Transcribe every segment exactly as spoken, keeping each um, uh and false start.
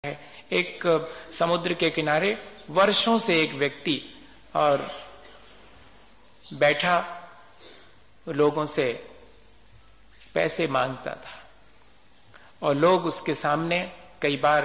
है। एक समुद्र के किनारे वर्षों से एक व्यक्ति और बैठा लोगों से पैसे मांगता था और लोग उसके सामने कई बार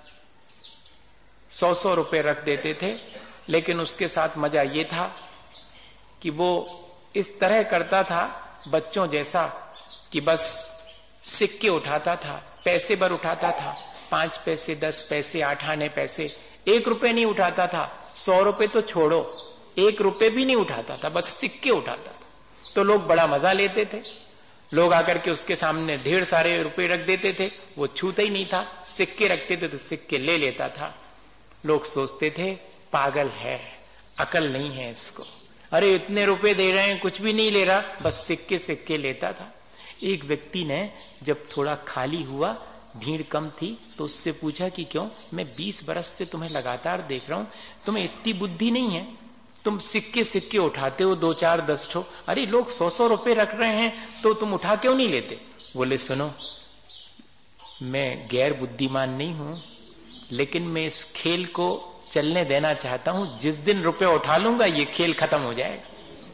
सौ सौ रुपए रख देते थे, लेकिन उसके साथ मजा ये था कि वो इस तरह करता था बच्चों जैसा कि बस सिक्के उठाता था, पैसे भर उठाता था, पांच पैसे, दस पैसे, आठ आने पैसे, एक रुपए नहीं उठाता था। सौ रुपए तो छोड़ो, एक रुपए भी नहीं उठाता था, बस सिक्के उठाता था। तो लोग बड़ा मजा लेते थे। लोग आकर के उसके सामने ढेर सारे रुपए रख देते थे, वो छूता ही नहीं था। सिक्के रखते थे तो सिक्के ले लेता था। लोग सोचते थे पागल है, अकल नहीं है इसको, अरे इतने रुपए दे रहे हैं कुछ भी नहीं ले रहा, बस सिक्के सिक्के लेता था। एक व्यक्ति ने जब थोड़ा खाली हुआ, भीड़ कम थी, तो उससे पूछा कि क्यों, मैं बीस बरस से तुम्हें लगातार देख रहा हूं, तुम्हें इतनी बुद्धि नहीं है, तुम सिक्के सिक्के उठाते हो दो चार दस ठो, अरे लोग सौ सौ रुपए रख रहे हैं तो तुम उठा क्यों नहीं लेते? बोले सुनो, मैं गैर बुद्धिमान नहीं हूं, लेकिन मैं इस खेल को चलने देना चाहता हूं। जिस दिन रुपए उठा लूंगा ये खेल खत्म हो जाएगा,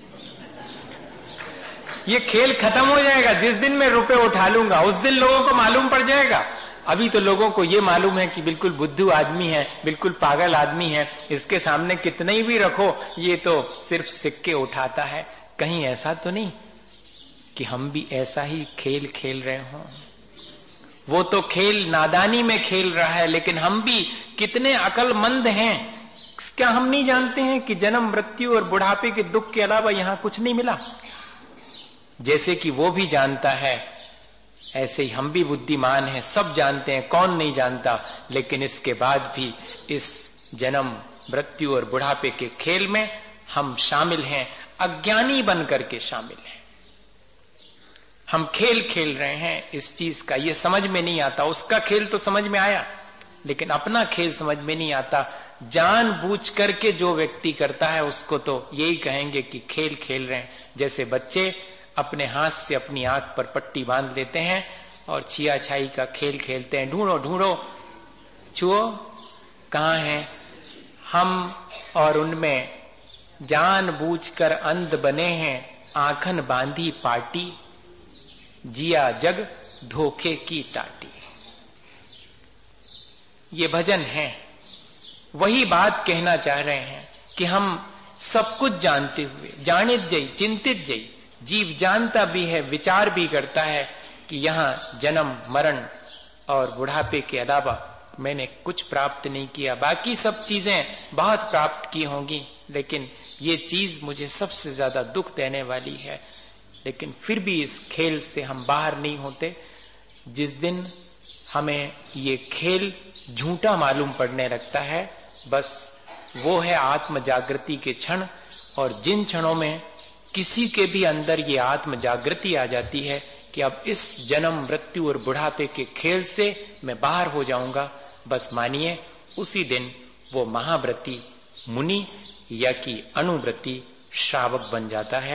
ये खेल खत्म हो जाएगा। जिस दिन मैं रुपए उठा लूंगा उस दिन लोगों को मालूम पड़ जाएगा। अभी तो लोगों को ये मालूम है कि बिल्कुल बुद्धू आदमी है, बिल्कुल पागल आदमी है, इसके सामने कितने ही भी रखो ये तो सिर्फ सिक्के उठाता है। कहीं ऐसा तो नहीं कि हम भी ऐसा ही खेल खेल रहे हों? वो तो खेल नादानी में खेल रहा है, लेकिन हम भी कितने अकलमंद हैं। क्या हम नहीं जानते हैं कि जन्म, मृत्यु और बुढ़ापे के दुख के अलावा यहां कुछ नहीं मिला? जैसे कि वो भी जानता है, ऐसे ही हम भी बुद्धिमान हैं, सब जानते हैं, कौन नहीं जानता। लेकिन इसके बाद भी इस जन्म, मृत्यु और बुढ़ापे के खेल में हम शामिल हैं, अज्ञानी बन करके शामिल हैं। हम खेल खेल रहे हैं इस चीज का, ये समझ में नहीं आता। उसका खेल तो समझ में आया, लेकिन अपना खेल समझ में नहीं आता। जानबूझ करके जो व्यक्ति करता है उसको तो यही कहेंगे कि खेल खेल रहे हैं। जैसे बच्चे अपने हाथ से अपनी आंख पर पट्टी बांध लेते हैं और छिया छाई का खेल खेलते हैं, ढूंढो ढूंढो छुओ कहां है। हम और उनमें जानबूझकर अंध बने हैं, आंखन बांधी पाटी, जिया जग धोखे की टाटी। ये भजन है, वही बात कहना चाह रहे हैं कि हम सब कुछ जानते हुए, जानित जई चिंतित जई, जीव जानता भी है, विचार भी करता है कि यहां जन्म, मरण और बुढ़ापे के अलावा मैंने कुछ प्राप्त नहीं किया। बाकी सब चीजें बहुत प्राप्त की होंगी, लेकिन ये चीज मुझे सबसे ज्यादा दुख देने वाली है। लेकिन फिर भी इस खेल से हम बाहर नहीं होते। जिस दिन हमें ये खेल झूठा मालूम पड़ने लगता है, बस वो है आत्म जागृति के क्षण। और जिन क्षणों में किसी के भी अंदर ये आत्म जागृति आ जाती है कि अब इस जन्म, मृत्यु और बुढ़ापे के खेल से मैं बाहर हो जाऊंगा, बस मानिए उसी दिन वो महाव्रती मुनि या कि अनुव्रती श्रावक बन जाता है।